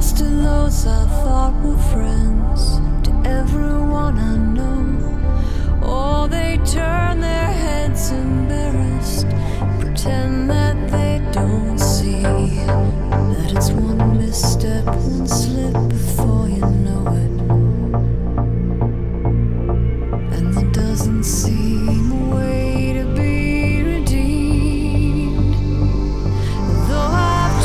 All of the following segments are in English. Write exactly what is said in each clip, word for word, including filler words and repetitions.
lost to those I thought were friends, to everyone I know. Oh, they turn their heads embarrassed, pretend that they don't see that it's one misstep, one slip before you know it. And there doesn't seem a way to be redeemed. Though I've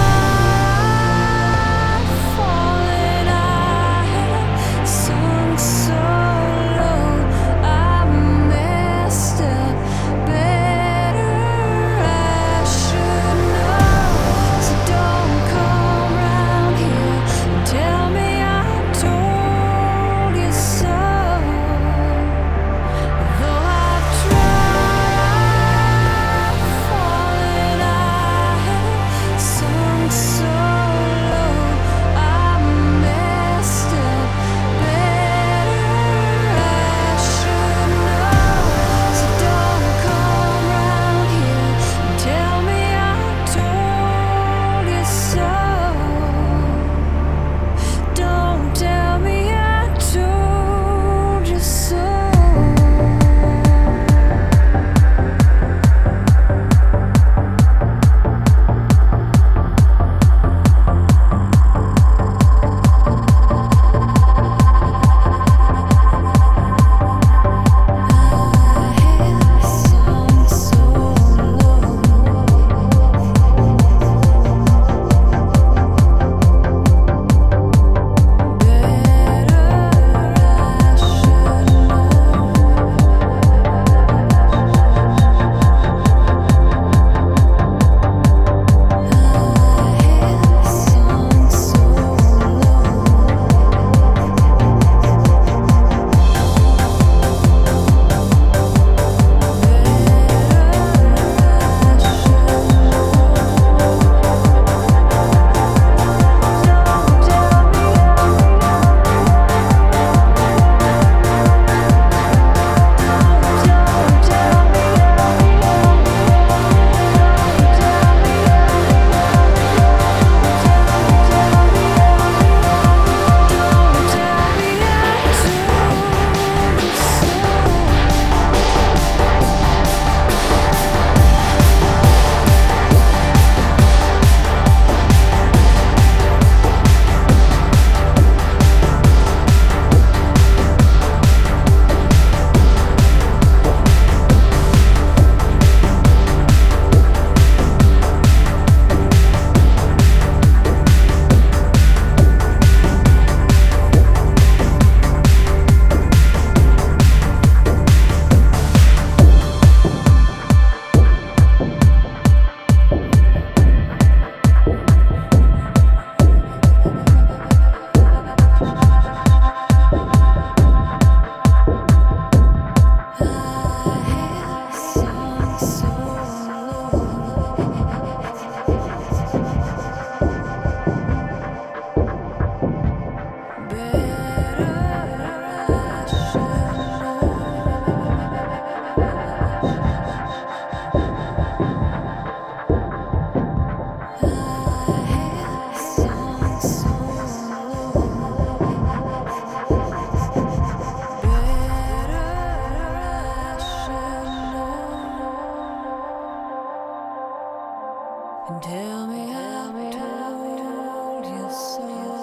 tried falling, I have sunk so low. I messed up better, I should know. So don't come round here and tell me I told you so. Though I've tried falling, I have sunk so low. I messed up better, I should know. So don't come round here and tell me I told you so. Don't tell me I told you so. And tell me I told you so.